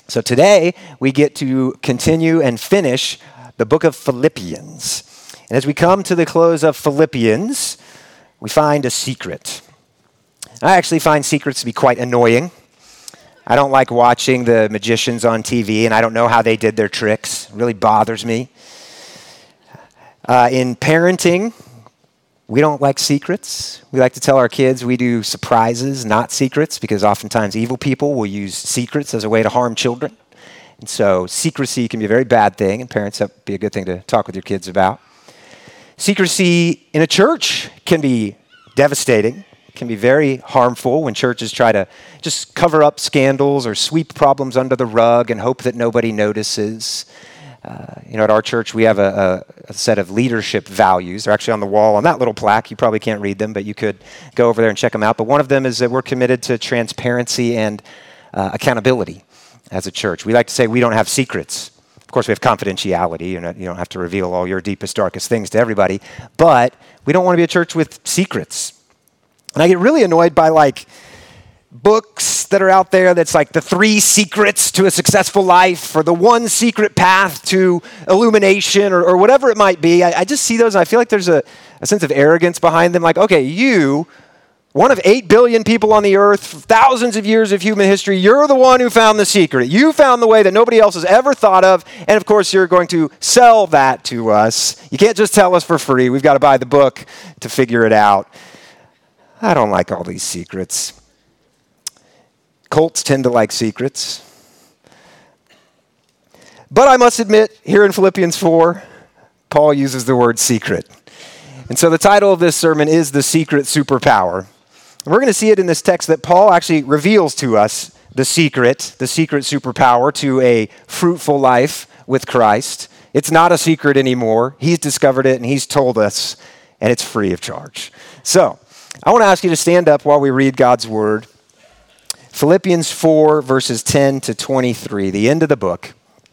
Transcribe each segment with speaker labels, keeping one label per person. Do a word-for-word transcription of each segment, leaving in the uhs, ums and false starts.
Speaker 1: So today we get to continue and finish the book of Philippians. And as we come to the close of Philippians, we find a secret. I actually find secrets to be quite annoying. I don't like watching the magicians on T V, and I don't know how they did their tricks. It really bothers me. Uh, in parenting, we don't like secrets. We like to tell our kids we do surprises, not secrets, because oftentimes evil people will use secrets as a way to harm children. And so secrecy can be a very bad thing, and parents, that would be a good thing to talk with your kids about. Secrecy in a church can be devastating, can be very harmful when churches try to just cover up scandals or sweep problems under the rug and hope that nobody notices. Uh, you know, at our church, we have a, a, a set of leadership values. They're actually on the wall on that little plaque. You probably can't read them, but you could go over there and check them out. But one of them is that we're committed to transparency and uh, accountability as a church. We like to say we don't have secrets. Of course, we have confidentiality. You know, you don't have to reveal all your deepest, darkest things to everybody. But we don't want to be a church with secrets. And I get really annoyed by, like, books that are out there that's like the three secrets to a successful life or the one secret path to illumination or, or whatever it might be. I, I just see those and I feel like there's a, a sense of arrogance behind them. Like, okay, you, one of eight billion people on the earth, thousands of years of human history, you're the one who found the secret. You found the way that nobody else has ever thought of. And of course, you're going to sell that to us. You can't just tell us for free. We've got to buy the book to figure it out. I don't like all these secrets. Cults tend to like secrets. But I must admit, here in Philippians four, Paul uses the word secret. And so the title of this sermon is The Secret Superpower. And we're going to see it in this text that Paul actually reveals to us the secret, the secret superpower to a fruitful life with Christ. It's not a secret anymore. He's discovered it and he's told us, and it's free of charge. So I want to ask you to stand up while we read God's word. Philippians four, verses ten to twenty-three, the end of the book.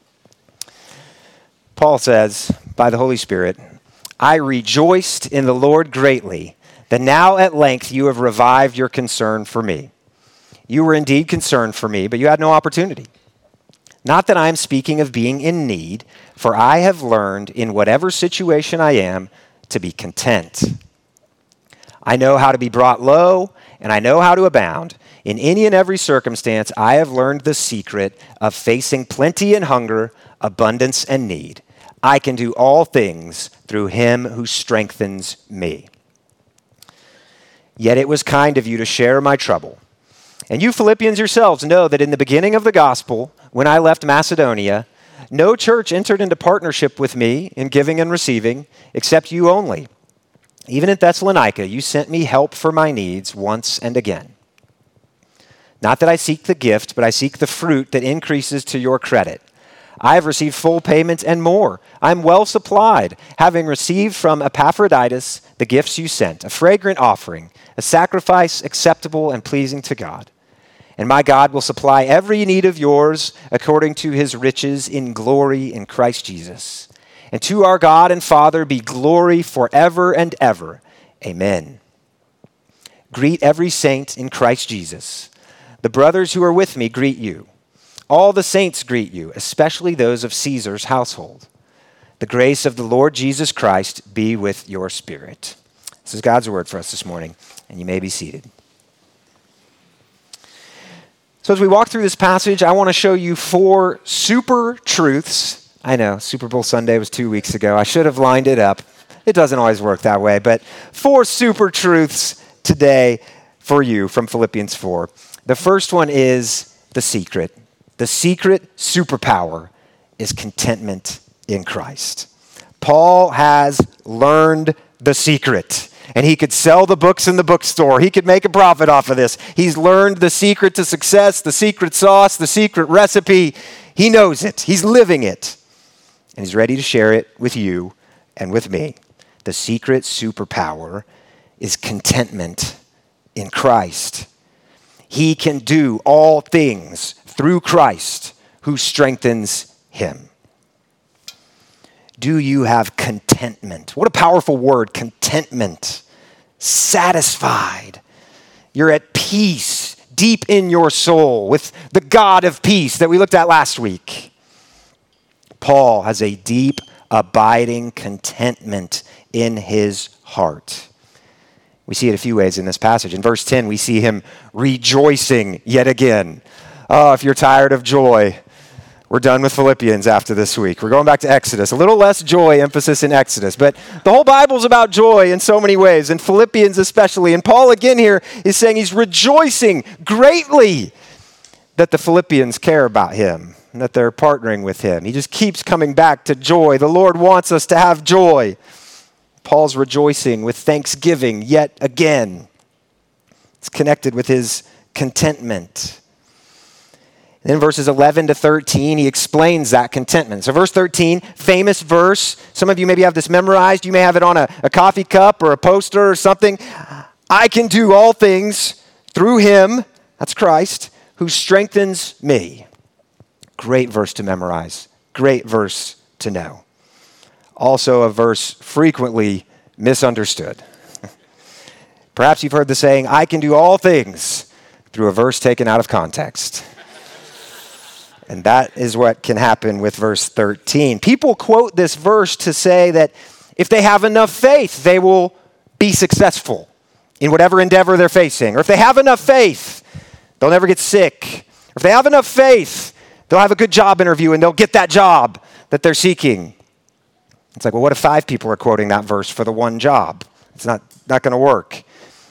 Speaker 1: Paul says, by the Holy Spirit, I rejoiced in the Lord greatly that now at length you have revived your concern for me. You were indeed concerned for me, but you had no opportunity. Not that I am speaking of being in need, for I have learned in whatever situation I am to be content. I know how to be brought low, and I know how to abound. In any and every circumstance, I have learned the secret of facing plenty and hunger, abundance and need. I can do all things through him who strengthens me. Yet it was kind of you to share my trouble. And you Philippians yourselves know that in the beginning of the gospel, when I left Macedonia, no church entered into partnership with me in giving and receiving, except you only. Even in Thessalonica, you sent me help for my needs once and again. Not that I seek the gift, but I seek the fruit that increases to your credit. I have received full payment and more. I am well supplied, having received from Epaphroditus the gifts you sent, a fragrant offering, a sacrifice acceptable and pleasing to God. And my God will supply every need of yours according to his riches in glory in Christ Jesus. And to our God and Father be glory forever and ever. Amen. Greet every saint in Christ Jesus. The brothers who are with me greet you. All the saints greet you, especially those of Caesar's household. The grace of the Lord Jesus Christ be with your spirit. This is God's word for us this morning, and you may be seated. So as we walk through this passage, I want to show you four super truths. I know, Super Bowl Sunday was two weeks ago. I should have lined it up. It doesn't always work that way, but four super truths today for you from Philippians four. The first one is the secret. The secret superpower is contentment in Christ. Paul has learned the secret, and he could sell the books in the bookstore. He could make a profit off of this. He's learned the secret to success, the secret sauce, the secret recipe. He knows it. He's living it, and he's ready to share it with you and with me. The secret superpower is contentment in Christ. He can do all things through Christ who strengthens him. Do you have contentment? What a powerful word, contentment. Satisfied. You're at peace deep in your soul with the God of peace that we looked at last week. Paul has a deep, abiding contentment in his heart. We see it a few ways in this passage. In verse ten, we see him rejoicing yet again. Oh, if you're tired of joy, we're done with Philippians after this week. We're going back to Exodus. A little less joy emphasis in Exodus, but the whole Bible's about joy in so many ways, and Philippians especially. And Paul again here is saying he's rejoicing greatly that the Philippians care about him and that they're partnering with him. He just keeps coming back to joy. The Lord wants us to have joy. Paul's rejoicing with thanksgiving yet again. It's connected with his contentment. Then verses eleven to thirteen, he explains that contentment. So verse thirteen, famous verse. Some of you maybe have this memorized. You may have it on a, a coffee cup or a poster or something. I can do all things through him, that's Christ, who strengthens me. Great verse to memorize. Great verse to know. Also a verse frequently misunderstood. Perhaps you've heard the saying, I can do all things, through a verse taken out of context. And that is what can happen with verse thirteen. People quote this verse to say that if they have enough faith, they will be successful in whatever endeavor they're facing. Or if they have enough faith, they'll never get sick. Or if they have enough faith, they'll have a good job interview and they'll get that job that they're seeking. It's like, well, what if five people are quoting that verse for the one job? It's not, not going to work.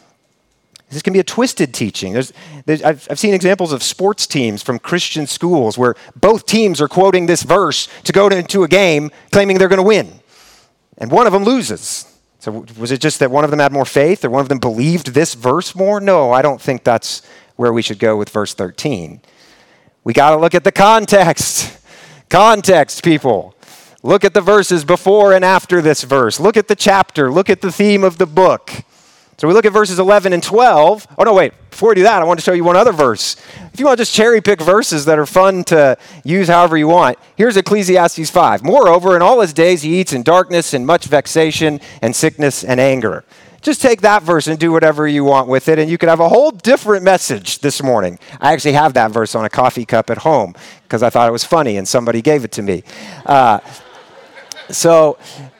Speaker 1: This can be a twisted teaching. There's, there's, I've, I've seen examples of sports teams from Christian schools where both teams are quoting this verse to go to, into a game claiming they're going to win. And one of them loses. So was it just that one of them had more faith or one of them believed this verse more? No, I don't think that's where we should go with verse thirteen. We got to look at the context. Context, people. Look at the verses before and after this verse. Look at the chapter. Look at the theme of the book. So we look at verses eleven and twelve. Oh, no, wait. Before we do that, I want to show you one other verse. If you want to just cherry pick verses that are fun to use however you want, here's Ecclesiastes five. Moreover, in all his days he eats in darkness and much vexation and sickness and anger. Just take that verse and do whatever you want with it, and you could have a whole different message this morning. I actually have that verse on a coffee cup at home because I thought it was funny and somebody gave it to me. Uh, so...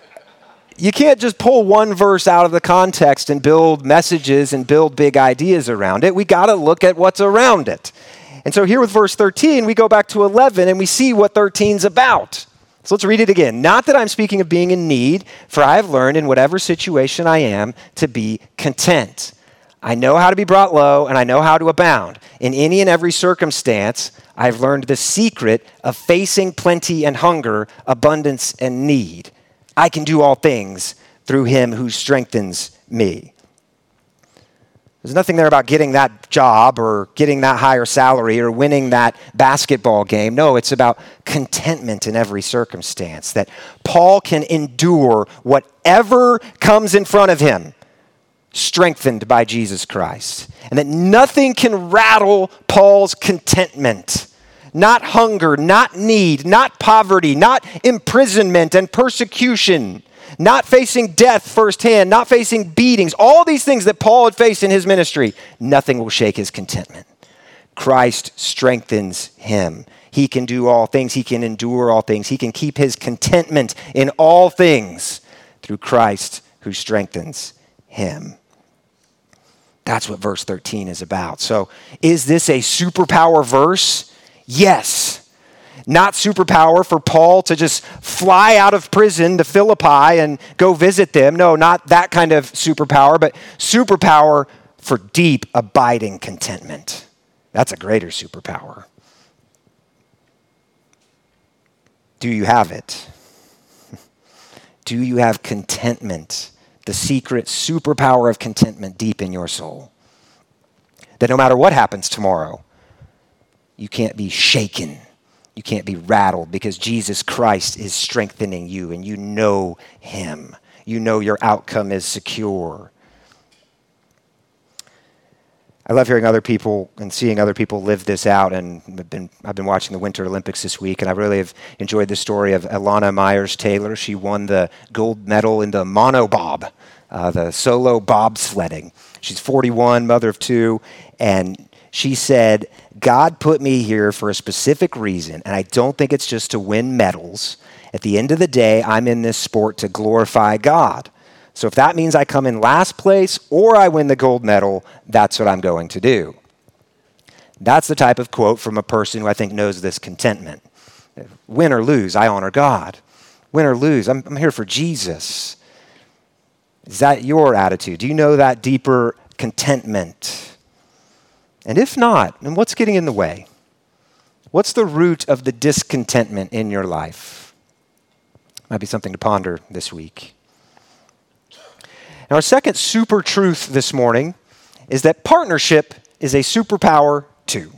Speaker 1: You can't just pull one verse out of the context and build messages and build big ideas around it. We got to look at what's around it. And so here with verse thirteen, we go back to eleven and we see what thirteen's about. So let's read it again. Not that I'm speaking of being in need, for I have learned in whatever situation I am to be content. I know how to be brought low and I know how to abound. In any and every circumstance, I've learned the secret of facing plenty and hunger, abundance and need. I can do all things through him who strengthens me. There's nothing there about getting that job or getting that higher salary or winning that basketball game. No, it's about contentment in every circumstance, that Paul can endure whatever comes in front of him, strengthened by Jesus Christ, and that nothing can rattle Paul's contentment. Not hunger, not need, not poverty, not imprisonment and persecution, not facing death firsthand, not facing beatings, all these things that Paul had faced in his ministry, nothing will shake his contentment. Christ strengthens him. He can do all things. He can endure all things. He can keep his contentment in all things through Christ who strengthens him. That's what verse thirteen is about. So is this a superpower verse? Yes. Not superpower for Paul to just fly out of prison to Philippi and go visit them. No, not that kind of superpower, but superpower for deep, abiding contentment. That's a greater superpower. Do you have it? Do you have contentment? The secret superpower of contentment deep in your soul. That no matter what happens tomorrow, you can't be shaken. You can't be rattled because Jesus Christ is strengthening you and you know him. You know your outcome is secure. I love hearing other people and seeing other people live this out. And I've been, I've been watching the Winter Olympics this week, and I really have enjoyed the story of Alana Myers-Taylor. She won the gold medal in the monobob, uh, the solo bobsledding. She's forty-one, mother of two, and she said, God put me here for a specific reason, and I don't think it's just to win medals. At the end of the day, I'm in this sport to glorify God. So if that means I come in last place or I win the gold medal, that's what I'm going to do. That's the type of quote from a person who I think knows this contentment. Win or lose, I honor God. Win or lose, I'm, I'm here for Jesus. Is that your attitude? Do you know that deeper contentment? And if not, then what's getting in the way? What's the root of the discontentment in your life? Might be something to ponder this week. Now, our second super truth this morning is that partnership is a superpower too.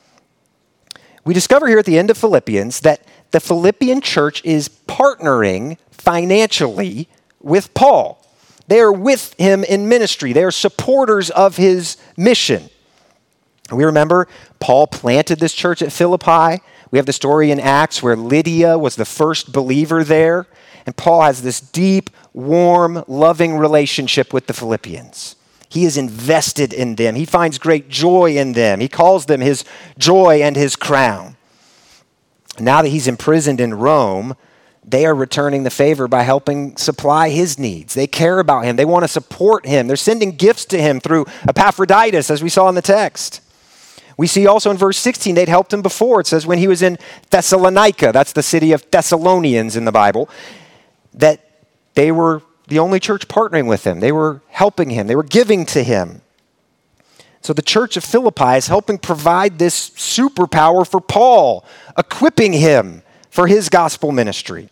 Speaker 1: We discover here at the end of Philippians that the Philippian church is partnering financially with Paul. They are with him in ministry. They are supporters of his mission. We remember Paul planted this church at Philippi. We have the story in Acts where Lydia was the first believer there. And Paul has this deep, warm, loving relationship with the Philippians. He is invested in them. He finds great joy in them. He calls them his joy and his crown. Now that he's imprisoned in Rome, they are returning the favor by helping supply his needs. They care about him. They want to support him. They're sending gifts to him through Epaphroditus, as we saw in the text. We see also in verse sixteen, they'd helped him before. It says when he was in Thessalonica, that's the city of Thessalonians in the Bible, that they were the only church partnering with him. They were helping him. They were giving to him. So the church of Philippi is helping provide this superpower for Paul, equipping him for his gospel ministry.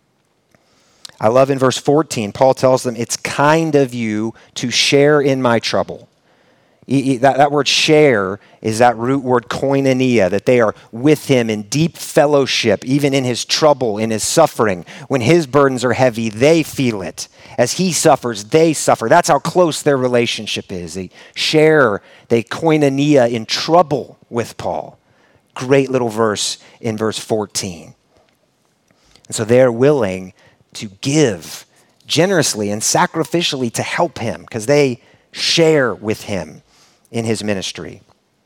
Speaker 1: I love in verse fourteen, Paul tells them, it's kind of you to share in my trouble. That, that word share is that root word koinonia, that they are with him in deep fellowship, even in his trouble, in his suffering. When his burdens are heavy, they feel it. As he suffers, they suffer. That's how close their relationship is. They share, they koinonia in trouble with Paul. Great little verse in verse fourteen. And so they're willing to give generously and sacrificially to help him because they share with him in his ministry.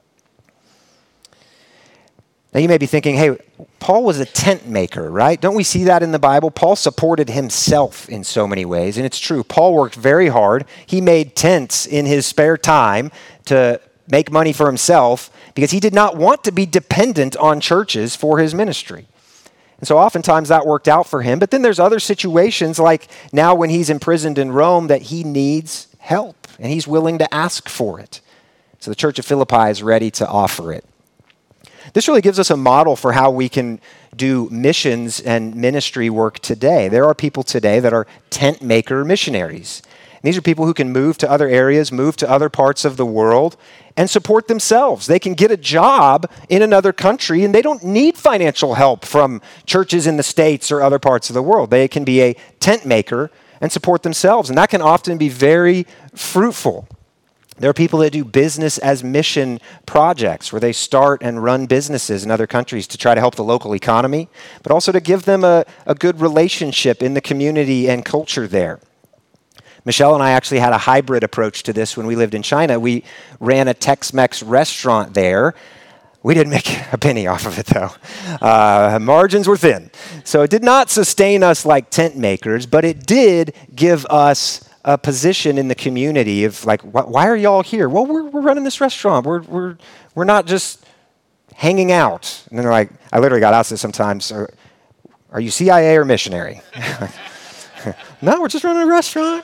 Speaker 1: Now you may be thinking, hey, Paul was a tent maker, right? Don't we see that in the Bible? Paul supported himself in so many ways, and it's true. Paul worked very hard. He made tents in his spare time to make money for himself because he did not want to be dependent on churches for his ministry. And so oftentimes that worked out for him. But then there's other situations like now when he's imprisoned in Rome that he needs help and he's willing to ask for it. So the church of Philippi is ready to offer it. This really gives us a model for how we can do missions and ministry work today. There are people today that are tent maker missionaries. And these are people who can move to other areas, move to other parts of the world, and support themselves. They can get a job in another country, and they don't need financial help from churches in the States or other parts of the world. They can be a tent maker and support themselves, and that can often be very fruitful. There are people that do business as mission projects where they start and run businesses in other countries to try to help the local economy, but also to give them a, a good relationship in the community and culture there. Michelle and I actually had a hybrid approach to this when we lived in China. We ran a Tex-Mex restaurant there. We didn't make a penny off of it, though. Uh, margins were thin. So it did not sustain us like tent makers, but it did give us a position in the community of like, why are y'all here? Well, we're, we're running this restaurant. We're, we're, we're not just hanging out. And then they're like, I literally got asked this sometimes, are, are you C I A or missionary? No, we're just running a restaurant.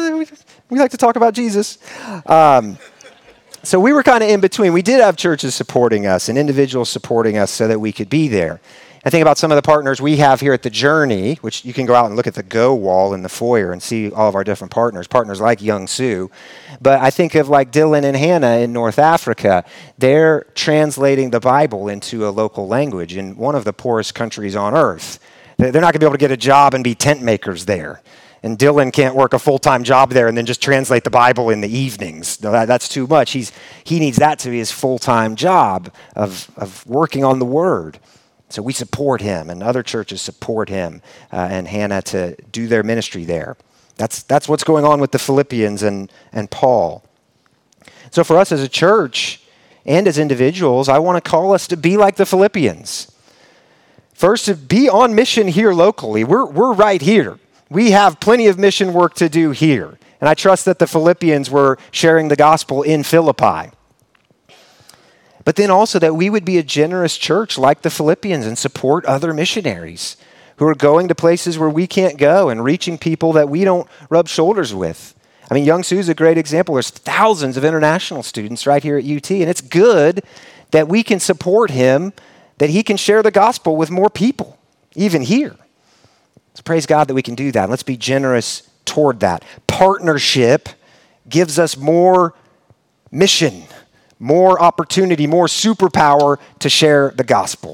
Speaker 1: We like to talk about Jesus. Um, so we were kind of in between. We did have churches supporting us and individuals supporting us so that we could be there. I think about some of the partners we have here at The Journey, which you can go out and look at the Go wall in the foyer and see all of our different partners, partners like Young Sue. But I think of like Dylan and Hannah in North Africa. They're translating the Bible into a local language in one of the poorest countries on earth. They're not going to be able to get a job and be tent makers there. And Dylan can't work a full-time job there and then just translate the Bible in the evenings. No, that, that's too much. He's, he needs that to be his full-time job of, of working on the Word. So we support him, and other churches support him uh, and Hannah to do their ministry there. That's, that's what's going on with the Philippians and, and Paul. So for us as a church, and as individuals, I want to call us to be like the Philippians. First, to be on mission here locally. We're, we're right here. We have plenty of mission work to do here. And I trust that the Philippians were sharing the gospel in Philippi. But then also that we would be a generous church like the Philippians and support other missionaries who are going to places where we can't go and reaching people that we don't rub shoulders with. I mean, Young Su's a great example. There's thousands of international students right here at U T, and it's good that we can support him, that he can share the gospel with more people, even here. So praise God that we can do that. Let's be generous toward that. Partnership gives us more mission, more opportunity, more superpower to share the gospel.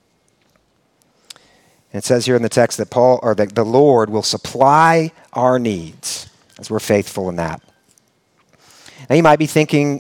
Speaker 1: And it says here in the text that Paul or that the Lord will supply our needs as we're faithful in that. Now you might be thinking,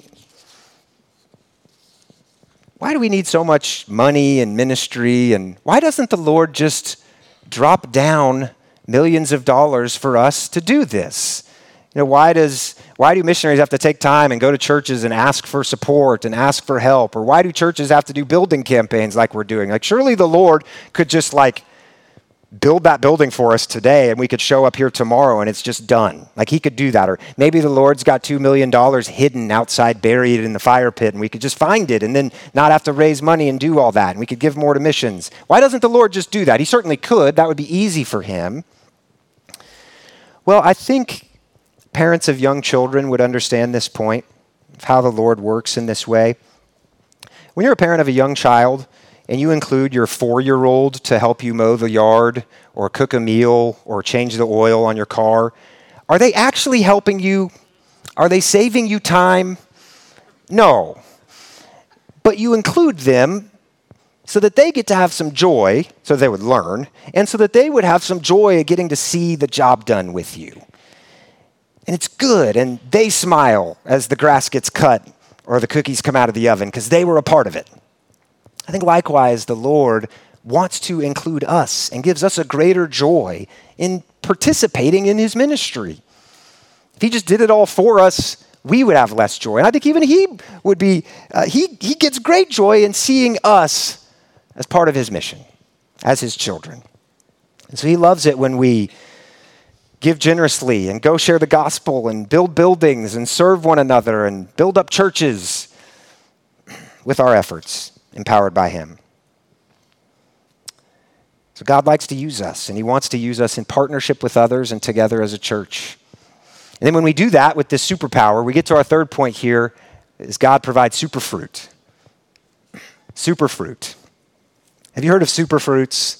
Speaker 1: why do we need so much money and ministry? And why doesn't the Lord just drop down millions of dollars for us to do this? You know, why does why do missionaries have to take time and go to churches and ask for support and ask for help? Or why do churches have to do building campaigns like we're doing? Like, surely the Lord could just like build that building for us today and we could show up here tomorrow and it's just done. Like, he could do that. Or maybe the Lord's got two million dollars hidden outside, buried in the fire pit, and we could just find it and then not have to raise money and do all that. And we could give more to missions. Why doesn't the Lord just do that? He certainly could. That would be easy for him. Well, I think parents of young children would understand this point of how the Lord works in this way. When you're a parent of a young child and you include your four-year-old to help you mow the yard or cook a meal or change the oil on your car, are they actually helping you? Are they saving you time? No. But you include them so that they get to have some joy, so they would learn, and so that they would have some joy of getting to see the job done with you. And it's good, and they smile as the grass gets cut or the cookies come out of the oven because they were a part of it. I think likewise, the Lord wants to include us and gives us a greater joy in participating in his ministry. If he just did it all for us, we would have less joy. And I think even he would be, uh, he, he gets great joy in seeing us as part of his mission, as his children. And so he loves it when we give generously and go share the gospel and build buildings and serve one another and build up churches with our efforts, empowered by him. So God likes to use us, and he wants to use us in partnership with others and together as a church. And then when we do that with this superpower, we get to our third point here, is God provides superfruit. Superfruit. Have you heard of superfruits?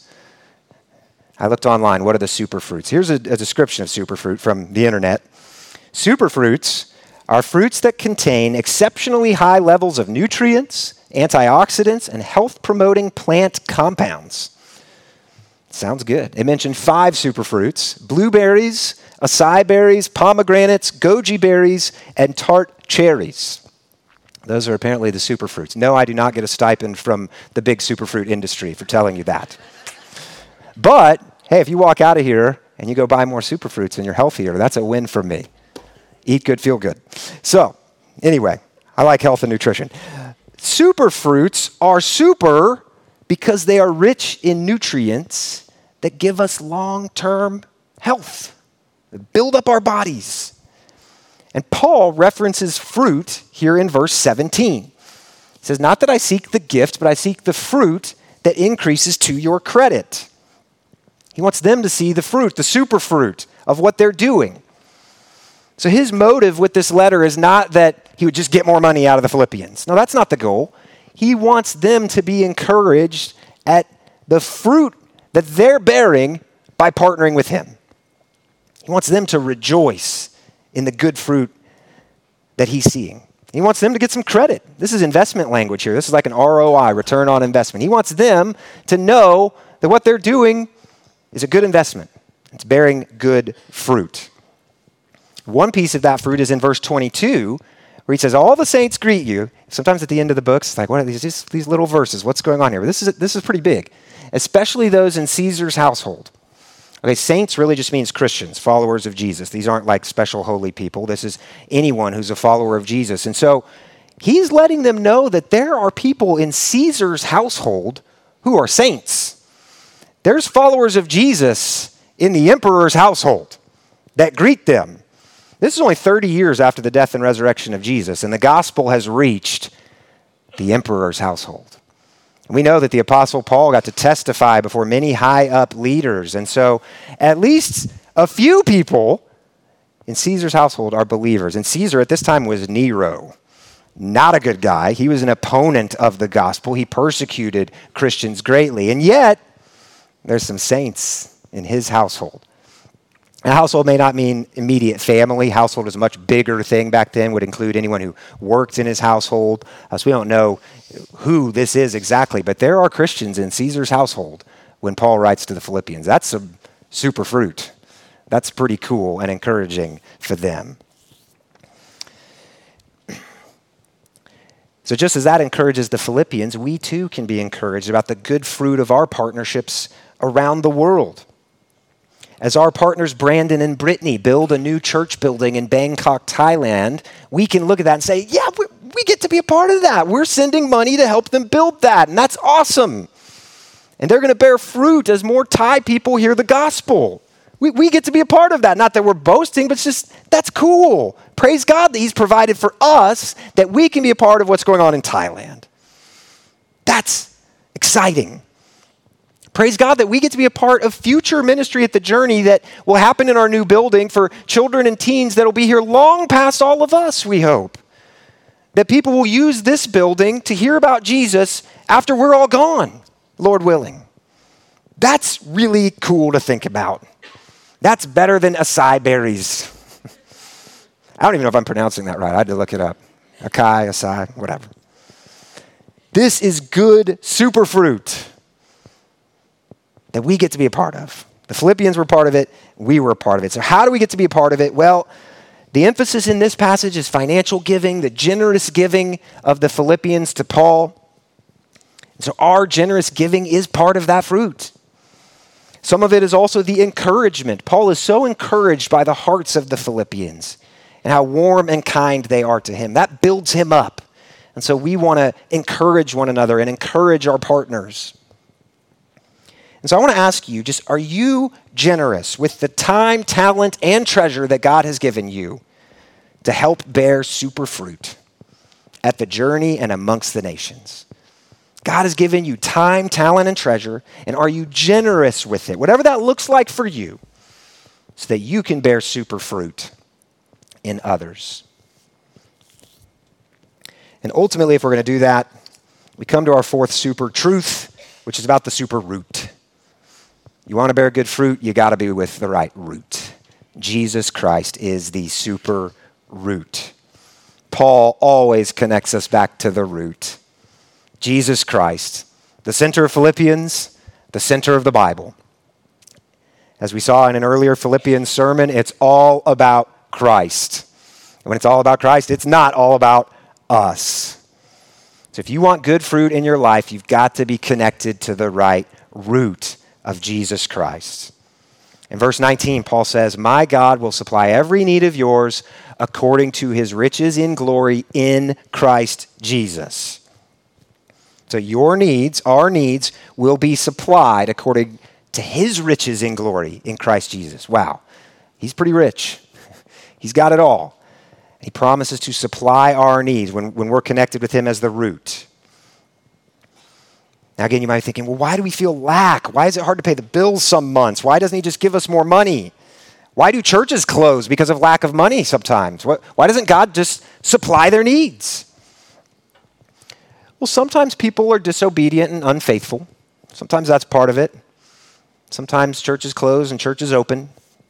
Speaker 1: I looked online. What are the superfruits? Here's a, a description of superfruit from the internet. Superfruits are fruits that contain exceptionally high levels of nutrients, antioxidants, and health-promoting plant compounds. Sounds good. It mentioned five superfruits: blueberries, acai berries, pomegranates, goji berries, and tart cherries. Those are apparently the superfruits. No, I do not get a stipend from the big superfruit industry for telling you that. But, hey, if you walk out of here and you go buy more superfruits and you're healthier, that's a win for me. Eat good, feel good. So, anyway, I like health and nutrition. Superfruits are super because they are rich in nutrients that give us long-term health, that build up our bodies. And Paul references fruit here in verse seventeen. He says, not that I seek the gift, but I seek the fruit that increases to your credit. He wants them to see the fruit, the superfruit of what they're doing. So his motive with this letter is not that he would just get more money out of the Philippians. No, that's not the goal. He wants them to be encouraged at the fruit that they're bearing by partnering with him. He wants them to rejoice in the good fruit that he's seeing. He wants them to get some credit. This is investment language here. This is like an R O I, return on investment. He wants them to know that what they're doing is a good investment. It's bearing good fruit. One piece of that fruit is in verse twenty-two, where he says, all the saints greet you. Sometimes at the end of the books, it's like, what are these, just these little verses? What's going on here? But this is, this is pretty big, especially those in Caesar's household. Okay, saints really just means Christians, followers of Jesus. These aren't like special holy people. This is anyone who's a follower of Jesus. And so he's letting them know that there are people in Caesar's household who are saints. There's followers of Jesus in the emperor's household that greet them. This is only thirty years after the death and resurrection of Jesus, and the gospel has reached the emperor's household. We know that the Apostle Paul got to testify before many high-up leaders, and so at least a few people in Caesar's household are believers. And Caesar at this time was Nero. Not a good guy. He was an opponent of the gospel. He persecuted Christians greatly, and yet there's some saints in his household. A household may not mean immediate family. Household is a much bigger thing back then, would include anyone who worked in his household. Uh, so we don't know who this is exactly, but there are Christians in Caesar's household when Paul writes to the Philippians. That's some super fruit. That's pretty cool and encouraging for them. So just as that encourages the Philippians, we too can be encouraged about the good fruit of our partnerships around the world. As our partners Brandon and Brittany build a new church building in Bangkok, Thailand, we can look at that and say, yeah, we, we get to be a part of that. We're sending money to help them build that, and that's awesome. And they're going to bear fruit as more Thai people hear the gospel. We, we get to be a part of that. Not that we're boasting, but it's just, that's cool. Praise God that he's provided for us that we can be a part of what's going on in Thailand. That's exciting. Praise God that we get to be a part of future ministry at the Journey that will happen in our new building for children and teens that will be here long past all of us, we hope. That people will use this building to hear about Jesus after we're all gone, Lord willing. That's really cool to think about. That's better than acai berries. I don't even know if I'm pronouncing that right. I had to look it up. Acai, acai, whatever. This is good superfruit that we get to be a part of. The Philippians were part of it. We were a part of it. So how do we get to be a part of it? Well, the emphasis in this passage is financial giving, the generous giving of the Philippians to Paul. So our generous giving is part of that fruit. Some of it is also the encouragement. Paul is so encouraged by the hearts of the Philippians and how warm and kind they are to him. That builds him up. And so we want to encourage one another and encourage our partners. And so I want to ask you, just are you generous with the time, talent, and treasure that God has given you to help bear super fruit at the Journey and amongst the nations? God has given you time, talent, and treasure, and are you generous with it, whatever that looks like for you, so that you can bear super fruit in others? And ultimately, if we're going to do that, we come to our fourth super truth, which is about the super root. You want to bear good fruit, you got to be with the right root. Jesus Christ is the super root. Paul always connects us back to the root. Jesus Christ, the center of Philippians, the center of the Bible. As we saw in an earlier Philippians sermon, it's all about Christ. And when it's all about Christ, it's not all about us. So if you want good fruit in your life, you've got to be connected to the right root of Jesus Christ. In verse nineteen, Paul says, "My God will supply every need of yours according to his riches in glory in Christ Jesus." So your needs, our needs, will be supplied according to his riches in glory in Christ Jesus. Wow, he's pretty rich. He's got it all. He promises to supply our needs when, when we're connected with him as the root. Now again, you might be thinking, well, why do we feel lack? Why is it hard to pay the bills some months? Why doesn't he just give us more money? Why do churches close because of lack of money sometimes? Why doesn't God just supply their needs? Well, sometimes people are disobedient and unfaithful. Sometimes that's part of it. Sometimes churches close and churches open.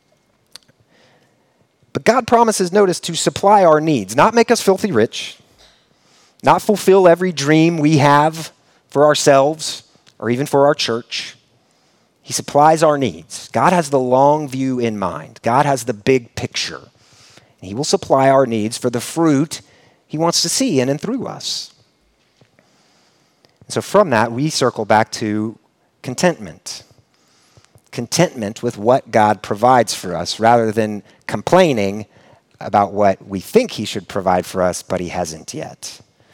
Speaker 1: But God promises, notice, to supply our needs, not make us filthy rich, not fulfill every dream we have for ourselves or even for our church. He supplies our needs. God has the long view in mind. God has the big picture. He will supply our needs for the fruit he wants to see in and through us. And so from that, we circle back to contentment. Contentment with what God provides for us rather than complaining about what we think he should provide for us, but he hasn't yet.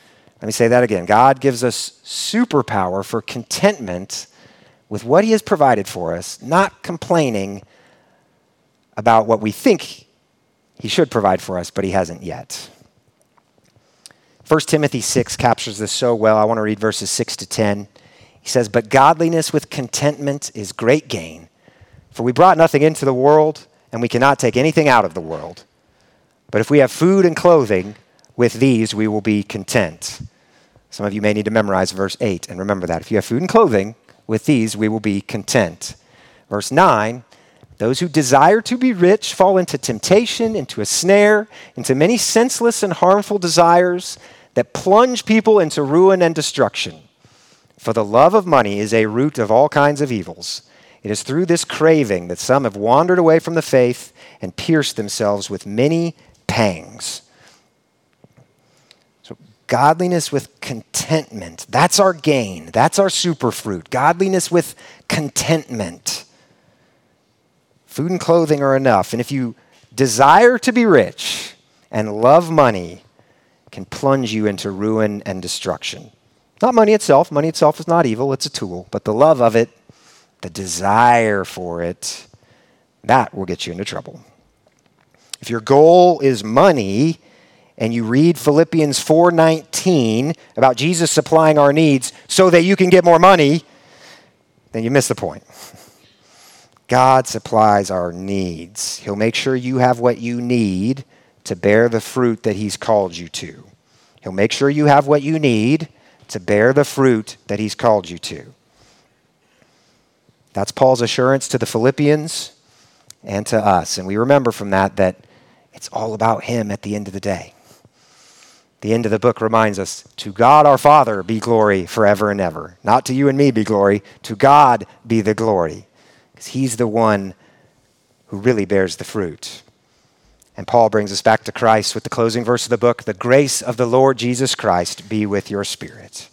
Speaker 1: Let me say that again. God gives us superpower for contentment with what he has provided for us, not complaining about what we think he should provide for us, but he hasn't yet. First Timothy six captures this so well. I want to read verses six to ten. He says, "But godliness with contentment is great gain, for we brought nothing into the world, and we cannot take anything out of the world. But if we have food and clothing, with these we will be content." Some of you may need to memorize verse eight and remember that. If you have food and clothing, with these we will be content. Verse nine, "Those who desire to be rich fall into temptation, into a snare, into many senseless and harmful desires that plunge people into ruin and destruction. For the love of money is a root of all kinds of evils. It is through this craving that some have wandered away from the faith and pierced themselves with many pangs." So godliness with contentment, that's our gain. That's our superfruit. Godliness with contentment. Food and clothing are enough. And if you desire to be rich and love money, it can plunge you into ruin and destruction. Not money itself. Money itself is not evil. It's a tool. But the love of it, the desire for it, that will get you into trouble. If your goal is money and you read Philippians four nineteen about Jesus supplying our needs so that you can get more money, then you miss the point. God supplies our needs. He'll make sure you have what you need to bear the fruit that he's called you to. He'll make sure you have what you need to bear the fruit that he's called you to. That's Paul's assurance to the Philippians and to us. And we remember from that that it's all about him at the end of the day. The end of the book reminds us, to God our Father be glory forever and ever. Not to you and me be glory, to God be the glory. Because he's the one who really bears the fruit. And Paul brings us back to Christ with the closing verse of the book, "The grace of the Lord Jesus Christ be with your spirit."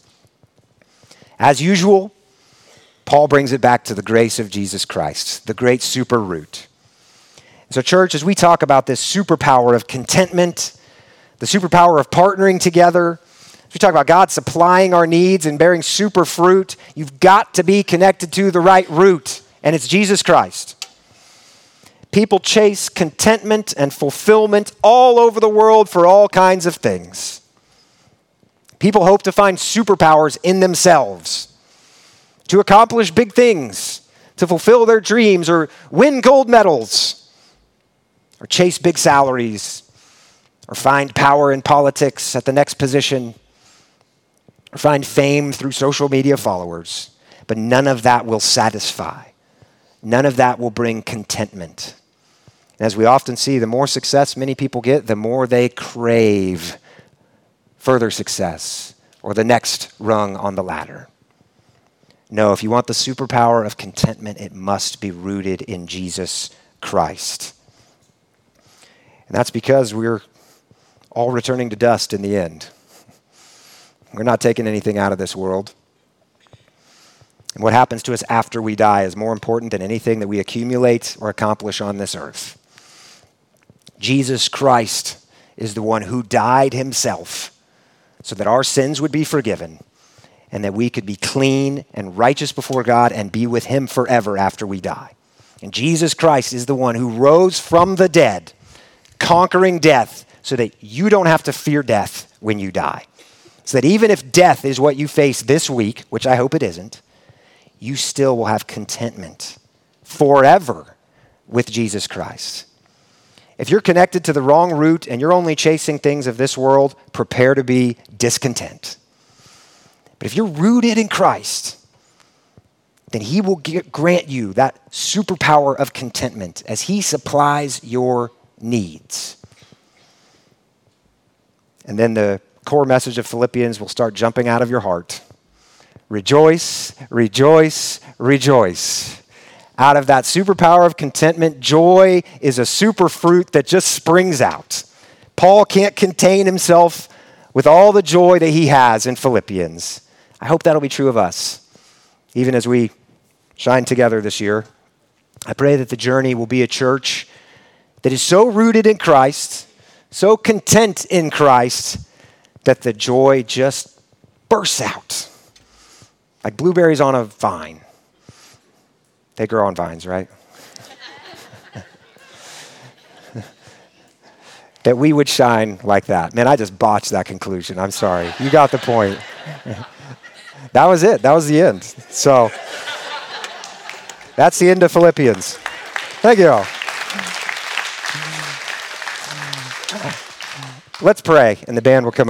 Speaker 1: As usual, Paul brings it back to the grace of Jesus Christ, the great super root. So church, as we talk about this superpower of contentment, the superpower of partnering together, as we talk about God supplying our needs and bearing super fruit, you've got to be connected to the right root, and it's Jesus Christ. People chase contentment and fulfillment all over the world for all kinds of things. People hope to find superpowers in themselves, to accomplish big things, to fulfill their dreams or win gold medals, or chase big salaries, or find power in politics at the next position, or find fame through social media followers. But none of that will satisfy. None of that will bring contentment. And as we often see, the more success many people get, the more they crave further success or the next rung on the ladder. No, if you want the superpower of contentment, it must be rooted in Jesus Christ. And that's because we're all returning to dust in the end. We're not taking anything out of this world. And what happens to us after we die is more important than anything that we accumulate or accomplish on this earth. Jesus Christ is the one who died himself so that our sins would be forgiven and that we could be clean and righteous before God and be with him forever after we die. And Jesus Christ is the one who rose from the dead, conquering death so that you don't have to fear death when you die. So that even if death is what you face this week, which I hope it isn't, you still will have contentment forever with Jesus Christ. If you're connected to the wrong root and you're only chasing things of this world, prepare to be discontent. But if you're rooted in Christ, then he will get, grant you that superpower of contentment as he supplies your needs. And then the core message of Philippians will start jumping out of your heart. Rejoice, rejoice, rejoice. Out of that superpower of contentment, joy is a super fruit that just springs out. Paul can't contain himself with all the joy that he has in Philippians. I hope that'll be true of us, even as we shine together this year. I pray that the journey will be a church that is so rooted in Christ, so content in Christ, that the joy just bursts out like blueberries on a vine. They grow on vines, right? That we would shine like that. Man, I just botched that conclusion. I'm sorry. You got the point. That was it. That was the end. So that's the end of Philippians. Thank you all. Let's pray, and the band will come up.